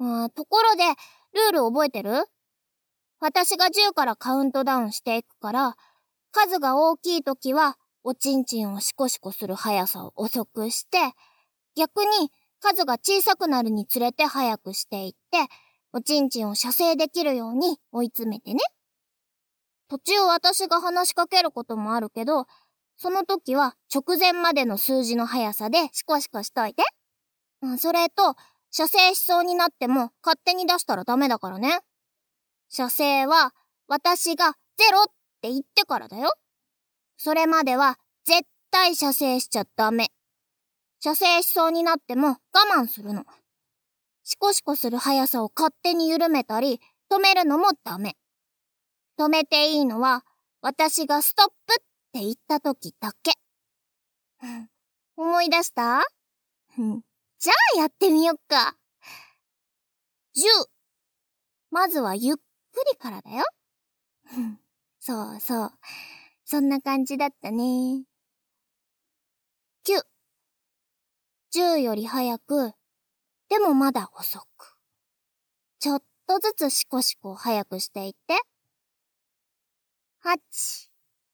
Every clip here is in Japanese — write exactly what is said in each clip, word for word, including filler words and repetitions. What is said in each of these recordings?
あー、ところで、ルール覚えてる？私がじゅうからカウントダウンしていくから、数が大きいときは、おちんちんをシコシコする速さを遅くして、逆に数が小さくなるにつれて速くしていって、おちんちんを射精できるように追い詰めてね。途中私が話しかけることもあるけど、その時は直前までの数字の速さでシコシコしといて。それと、射精しそうになっても勝手に出したらダメだからね。射精は私がゼロって言ってからだよ。それまでは絶対射精しちゃダメ。射精しそうになっても我慢するの。シコシコする速さを勝手に緩めたり止めるのもダメ。止めていいのは私がストップって言った時だけ。思い出した？じゃあやってみよっか。じゅう。まずはゆっくりからだよ。そうそう。そんな感じだったね。きゅう。じゅうより早く、でもまだ遅く。ちょっとずつシコシコ早くしていって。はち。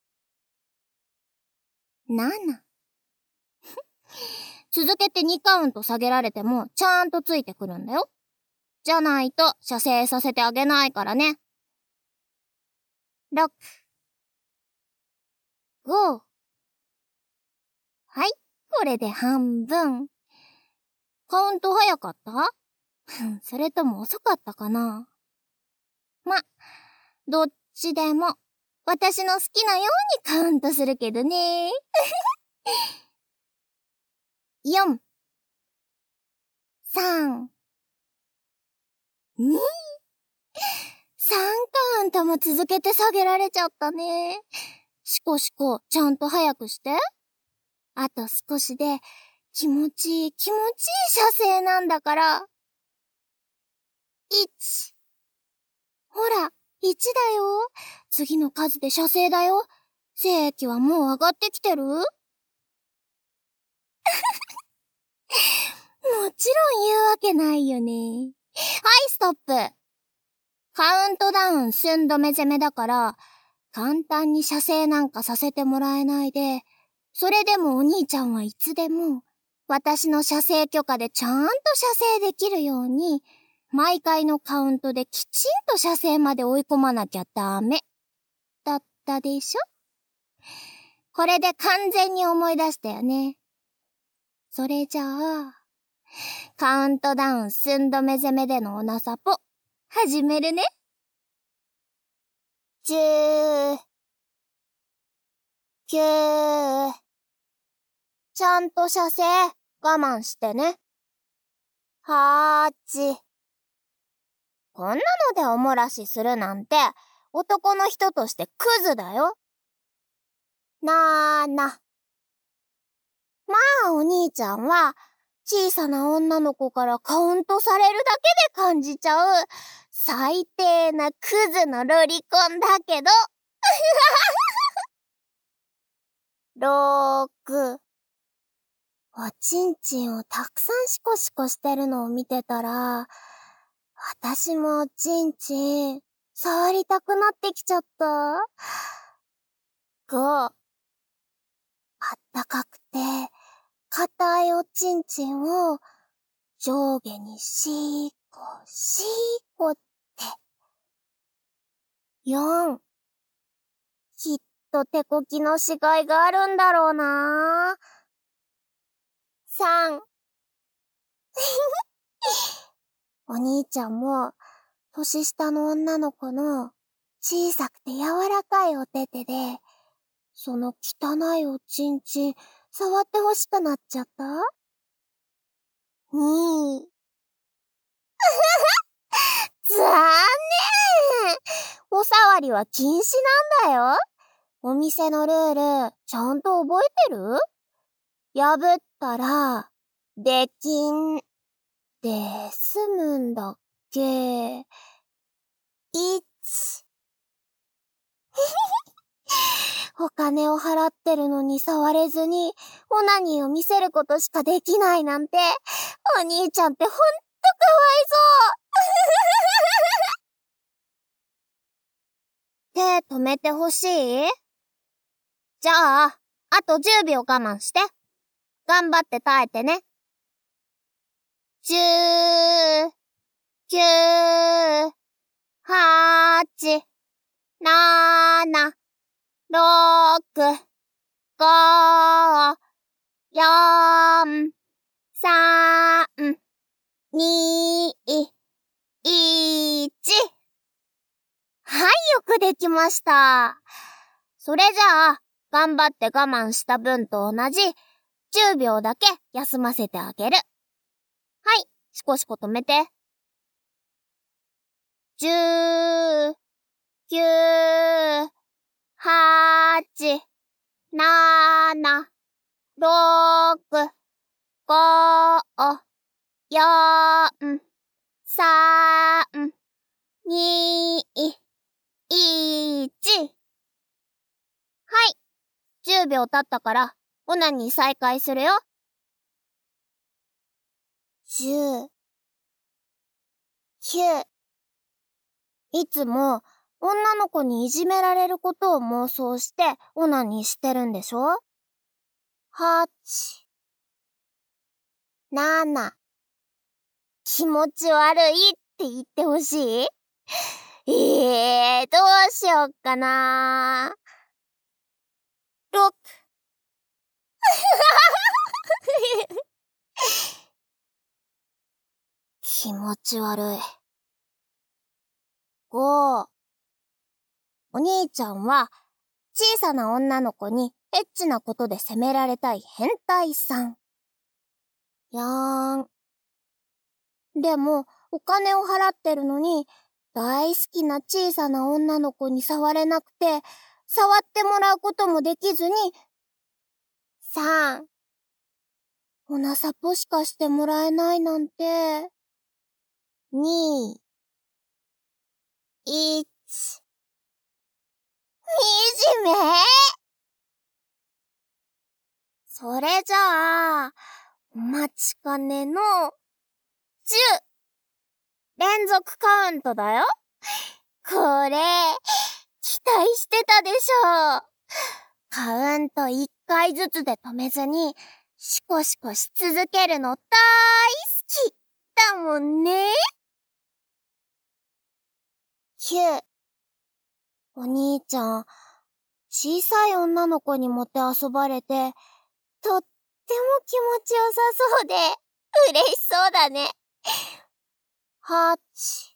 なな。続けてにカウント下げられてもちゃんとついてくるんだよ。じゃないと射精させてあげないからね。ろく。ご。はい、これで半分。カウント早かった？それとも遅かったかな？ま、どっちでも私の好きなようにカウントするけどね。よん。さん。に。さんカウントも続けて下げられちゃったね。シコシコちゃんと早くして。あと少しで気持ちいい気持ちいい射精なんだから。いち。ほら、いちだよ。次の数で射精だよ。精液はもう上がってきてる？もちろん言うわけないよね。はい、ストップ。カウントダウン寸止め攻めだから、簡単に射精なんかさせてもらえないで、それでもお兄ちゃんはいつでも、私の射精許可でちゃんと射精できるように、毎回のカウントできちんと射精まで追い込まなきゃダメ。だったでしょ？これで完全に思い出したよね。それじゃあ、カウントダウン寸止め攻めでのおなさぽ、始めるね。じゅう、きゅう、ちゃんと射精我慢してね。はち、こんなのでおもらしするなんて男の人としてクズだよ。なーな。まあお兄ちゃんは小さな女の子からカウントされるだけで感じちゃう最低なクズのロリコンだけど。ろく。おちんちんをたくさんシコシコしてるのを見てたら、私もおちんちん触りたくなってきちゃった。ご。あったかくて硬いおちんちんを上下にシーコシーコって。よん。きっと手こきのしがいがあるんだろうな。さん。お兄ちゃんも年下の女の子の小さくて柔らかいお手手で、その汚いおちんちん触ってほしくなっちゃった？に。残念！お触りは禁止なんだよ。お店のルール、ちゃんと覚えてる？破ったら、できん、で済むんだっけ？いち。お金を払ってるのに触れずに、オナニーを見せることしかできないなんて、お兄ちゃんってほんとかわいそう。 手止めてほしい？じゃあ、あとじゅうびょう我慢して。頑張って耐えてね。じゅう、きゅう、はち、なな、ろく、ご、よん、さん、に、いち。はい、よくできました。それじゃあ、頑張って我慢した分と同じじゅうびょうだけ休ませてあげる。はい、しこしこ止めて。じゅう、きゅう、はち、なな、ろく、ご、よん、さん、に、いち。はい。じゅうびょう経ったから、オナニー再開するよ。じゅう、きゅう。いつも、女の子にいじめられることを妄想して、オナニーしてるんでしょ？はち、なな。気持ち悪いって言ってほしい？えー、どうしよっかな。ろく。気持ち悪い。ご。お兄ちゃんは、小さな女の子にエッチなことで責められたい変態さん。よん。でも、お金を払ってるのに、大好きな小さな女の子に触れなくて、触ってもらうこともできずに、さん。おなさぽしかしてもらえないなんて、に、いち。惨め？それじゃあ、お待ちかねのじゅう。連続カウントだよ。これ、期待してたでしょ。カウントいっかいずつで止めずに、シコシコし続けるの大好きだもんね。きゅう。お兄ちゃん、小さい女の子にもてあそばれて、とっても気持ちよさそうで、嬉しそうだね。はち、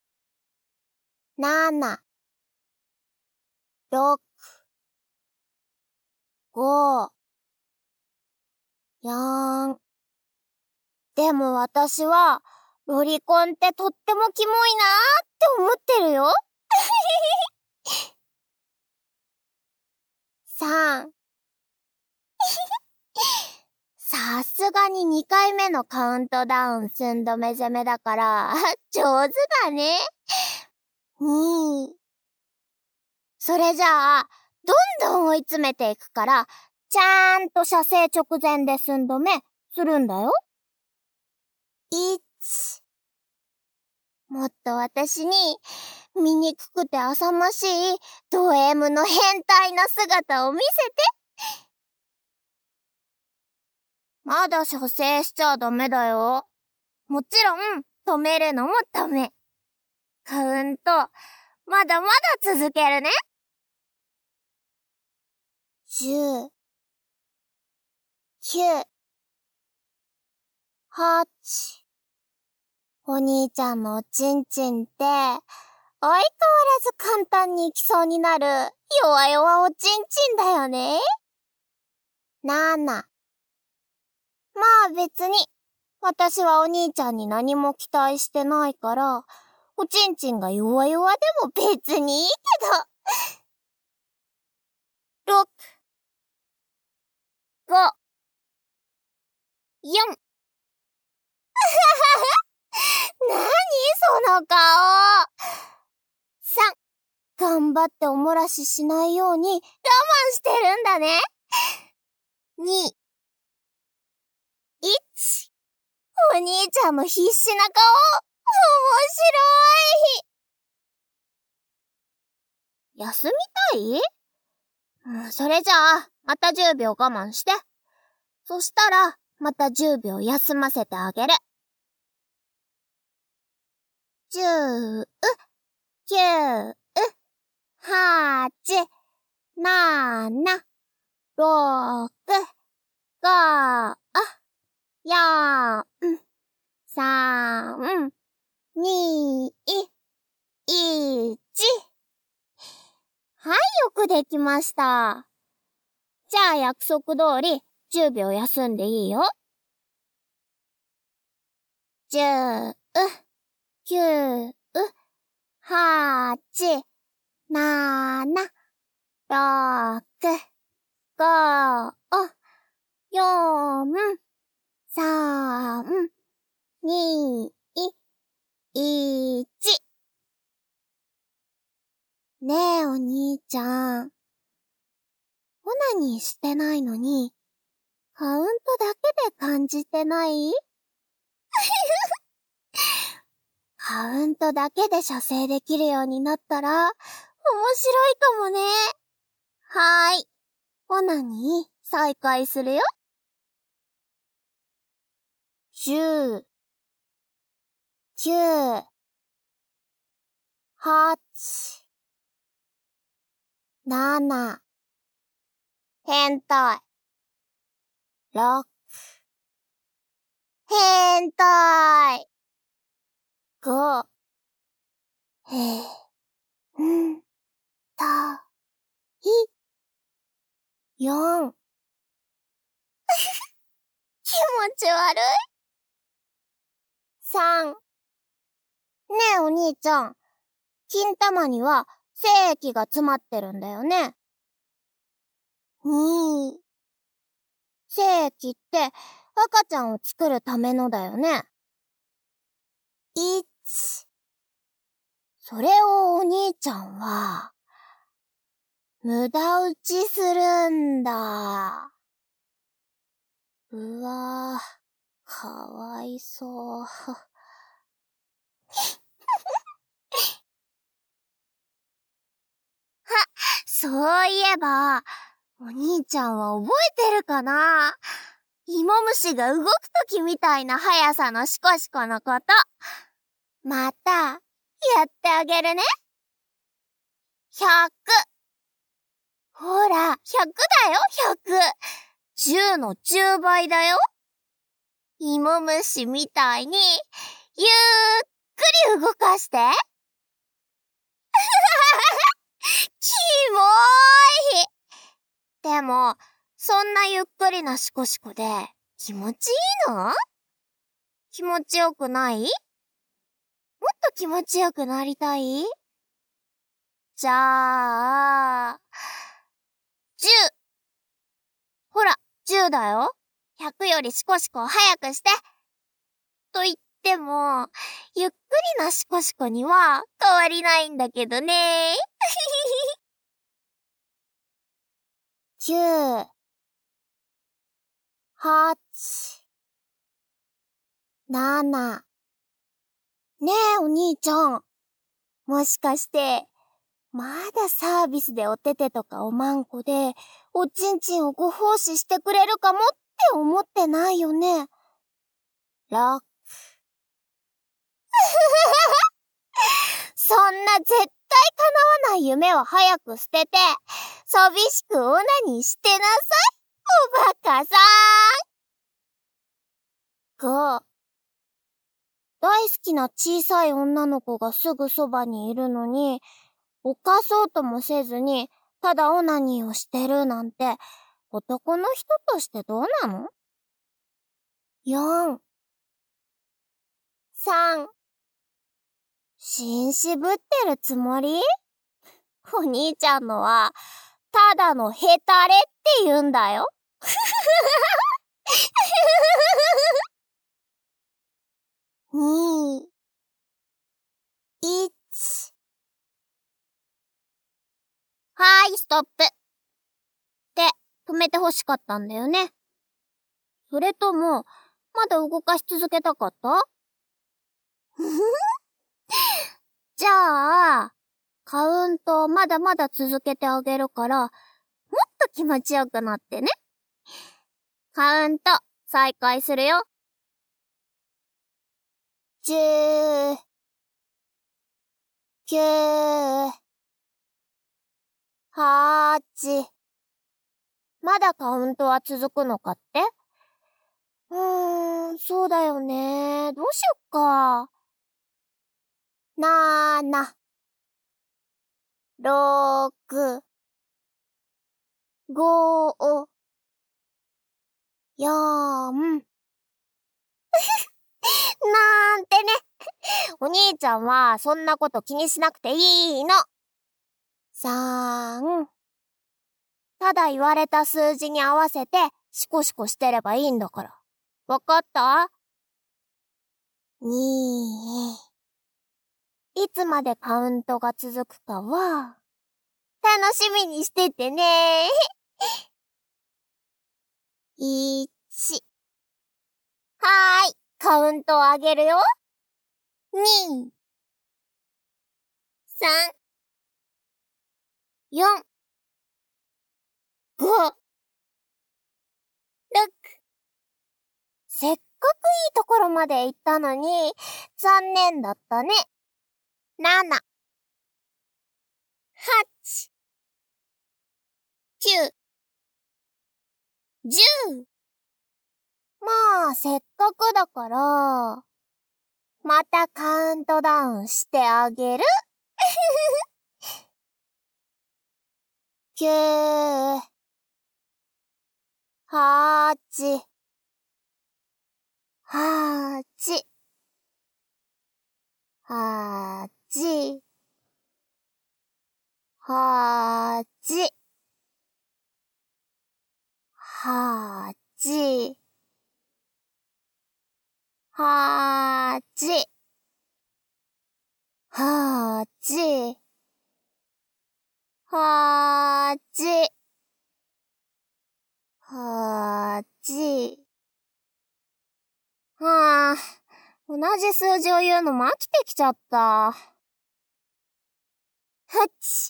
なな、ろく、ご、よん。でも私は、ロリコンってとってもキモいなーって思ってるよ。さん。さすがににかいめのカウントダウン寸止め攻めだから、上手だね。に。それじゃあ、どんどん追い詰めていくから、ちゃんと射精直前で寸止めするんだよ。いち。もっと私に、醜くて浅ましいド M の変態な姿を見せて。まだ射精しちゃダメだよ。もちろん、止めるのもダメ。カウント、まだまだ続けるね。じゅう、きゅう、はち。お兄ちゃんのおちんちんって、相変わらず簡単にいきそうになる、弱々おちんちんだよね。なな。まあ別に、私はお兄ちゃんに何も期待してないから、おちんちんが弱々でも別にいいけど。ろく、ご、よん。なにその顔。さん。頑張っておもらししないように我慢してるんだね。に、いち。お兄ちゃんの必死な顔、面白い。 休みたい？うん、それじゃあ、またじゅうびょう我慢して。そしたら、またじゅうびょう休ませてあげる。じゅう、きゅう、はち、なな、ろく、ご、よん、さん、に、いち。はい、よくできました。じゃあ約束通りじゅうびょう休んでいいよ。じゅう、きゅう、はち、なな、ろく、ご、よん、さん、に、いち。ねえお兄ちゃん。オナニーしてないのに、カウントだけで感じてない？カウントだけで射精できるようになったら、面白いかもね。はーい。オナニー再開するよ。じゅう、きゅう、はち、なな、変態、ろく、変態、ご、へ、ん、た、い、よん。気持ち悪い。さん。ねえお兄ちゃん、金玉には精液が詰まってるんだよね。に。精液って赤ちゃんを作るためのだよね。いち。それをお兄ちゃんは、無駄打ちするんだ。うわぁ、かわいそう。そういえば、お兄ちゃんは覚えてるかな？芋虫が動くときみたいな速さのシコシコのこと。また、やってあげるね。ひゃく。ほら、ひゃくだよ、ひゃく。じゅうのじゅうばいだよ。芋虫みたいに、ゆっくり動かして。キモーい。でも、そんなゆっくりなシコシコで気持ちいいの？気持ちよくない？もっと気持ちよくなりたい？じゃあ、じゅう。ほら、じゅうだよ。ひゃくよりシコシコ早くして。と言っても、ゆっくりなシコシコには変わりないんだけどね。きゅう、はち、なな。ねえお兄ちゃん。もしかして、まだサービスでおててとかおまんこで、おちんちんをご奉仕してくれるかもって思ってないよね。ろく。そんな絶対叶わない夢を早く捨てて、寂しくオナニーしてなさい、おバカさん。ご。大好きな小さい女の子がすぐそばにいるのに、犯そうともせずに、ただオナニーをしてるなんて、男の人としてどうなの？ よん、さん。紳士ぶってるつもり？お兄ちゃんのは、ただのヘタレって言うんだよ。に、いち。はーい、ストップ。って止めて欲しかったんだよね。それとも、まだ動かし続けたかった？じゃあ、 カウントをまだまだ続けてあげるから、もっと気持ちよくなってね。カウント、再開するよ。じゅう、きゅう、はち。まだカウントは続くのかって？うーん、そうだよね。どうしよっか。なな、ろく、ご、よん。なんてね。お兄ちゃんはそんなこと気にしなくていいの。さん。ただ言われた数字に合わせてシコシコしてればいいんだから。わかった？に。いつまでカウントが続くかは、楽しみにしててね。いち。はーい、カウントを上げるよ。に、さん、よん、ご、ろく。せっかくいいところまで行ったのに、残念だったね。なな、はち、きゅう、じゅう。まあ、せっかくだから、またカウントダウンしてあげる。きゅう、はち、はち、はち、はち、はち、はち、はち、はち、はち。はあ、同じ数字を言うのも飽きてきちゃった。はち。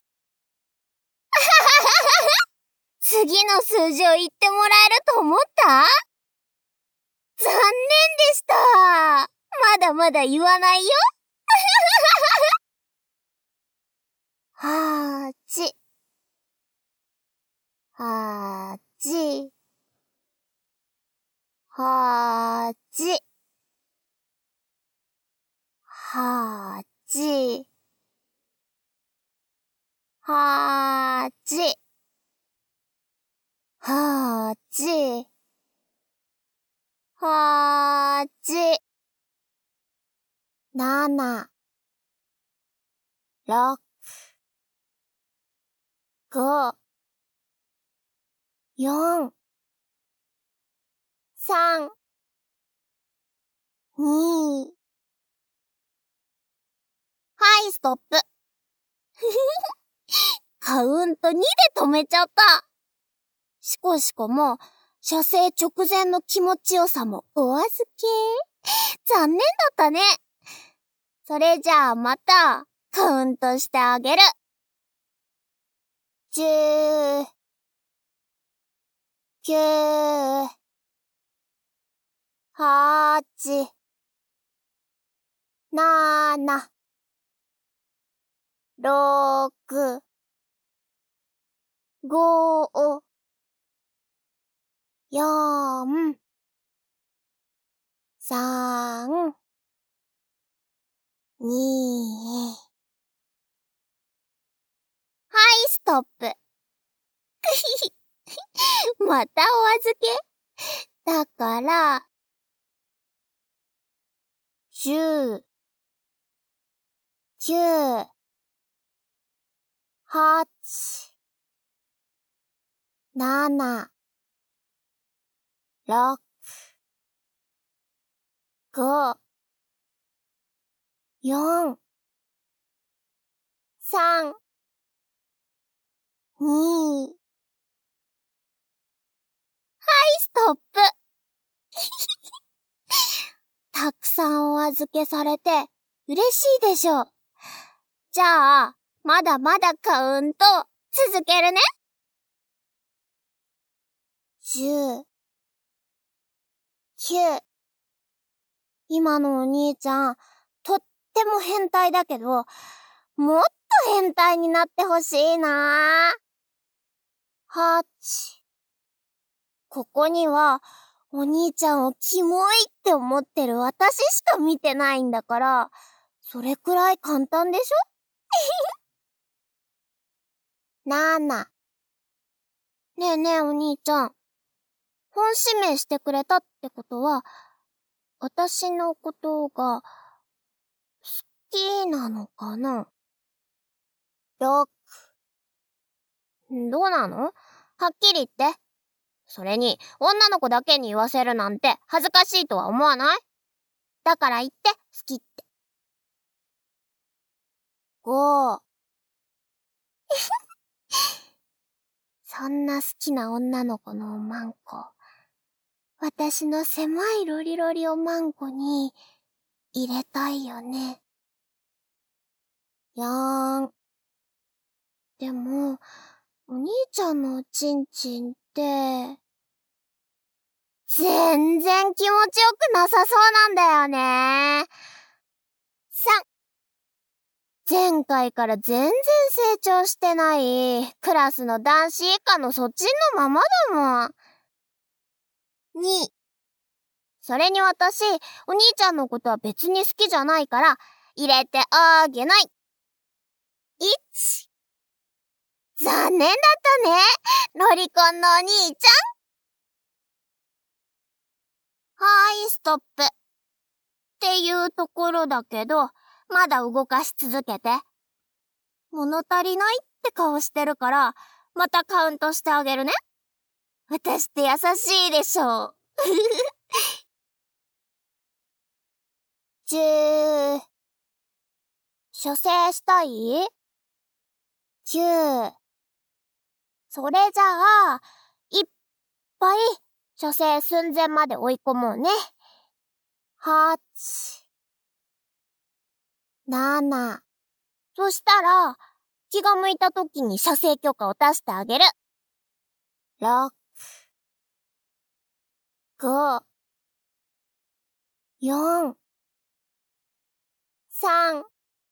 次の数字を言ってもらえると思った？残念でした。まだまだ言わないよ。はち、はち、はち、はち、はち、はち、はち、なな、ろく、ご、よん、さん、に。はい、ストップ。カウントにで止めちゃった。シコシコも、射精直前の気持ちよさもお預け。残念だったね。それじゃあまた、カウントしてあげる。じゅう、きゅう、はち、なな、ろく、ご、よん、さん、に。はい、ストップ。またお預け？だから、じゅう、きゅう、はち、なな、ろく、ご、よん、さん、に。はい、ストップ。たくさんお預けされて嬉しいでしょう。じゃあ、 まだまだカウント続けるね。じゅう、きゅう。今のお兄ちゃん、とっても変態だけど、もっと変態になってほしいな。はち。ここには、お兄ちゃんをキモいって思ってる私しか見てないんだから、それくらい簡単でしょ？なな。ねえねえお兄ちゃん。本指名してくれたってことは、私のことが、好きなのかな？ろく。どうなの？はっきり言って。それに、女の子だけに言わせるなんて恥ずかしいとは思わない？だから言って、好きって。ご。そんな好きな女の子のおまんこ、私の狭いロリロリおまんこに入れたいよね。よん。でも、お兄ちゃんのおちんちんって、全然気持ちよくなさそうなんだよね。さん。前回から全然成長してない、クラスの男子以下のそっちのままだもん。に。それに私、お兄ちゃんのことは別に好きじゃないから、入れてあげない。いち。残念だったね。ロリコンのお兄ちゃん。はーい、ストップ。っていうところだけど、まだ動かし続けて。物足りないって顔してるから、またカウントしてあげるね。私って優しいでしょ。じゅう。処世したい？ きゅう。それじゃあ、いっぱい処世寸前まで追い込もうね。はち。なな。そしたら、気が向いた時に射精許可を出してあげる。ろく。ご。よん。さん。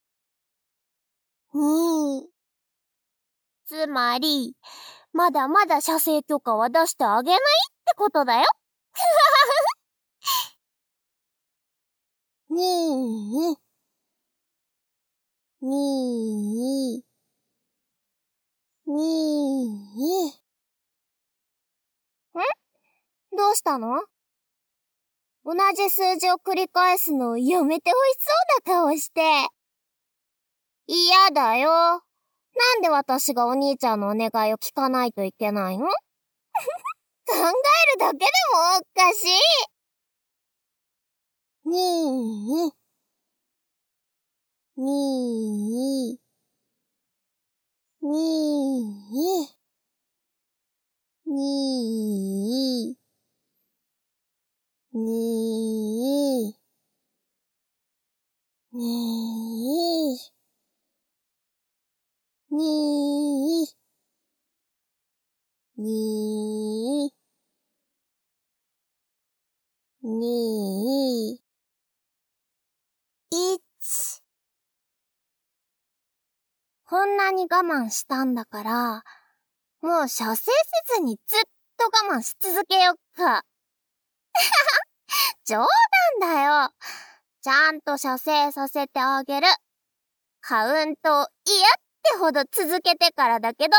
に。つまり、まだまだ射精許可は出してあげないってことだよ。にー。にー。にー。ん？どうしたの？同じ数字を繰り返すのやめてほしそうな顔して。嫌だよ。なんで私がお兄ちゃんのお願いを聞かないといけないの？考えるだけでもおかしい。にー。にー。にー。にー。にー。にー。にー。にー。にー。いち。こんなに我慢したんだから、もう射精せずにずっと我慢し続けよっか。冗談だよ。ちゃんと射精させてあげる。カウントを嫌ってほど続けてからだけど。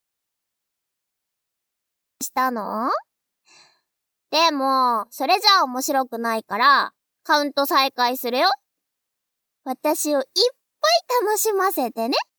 したの？でも、それじゃあ面白くないから、カウント再開するよ。私をいっぱい楽しませてね。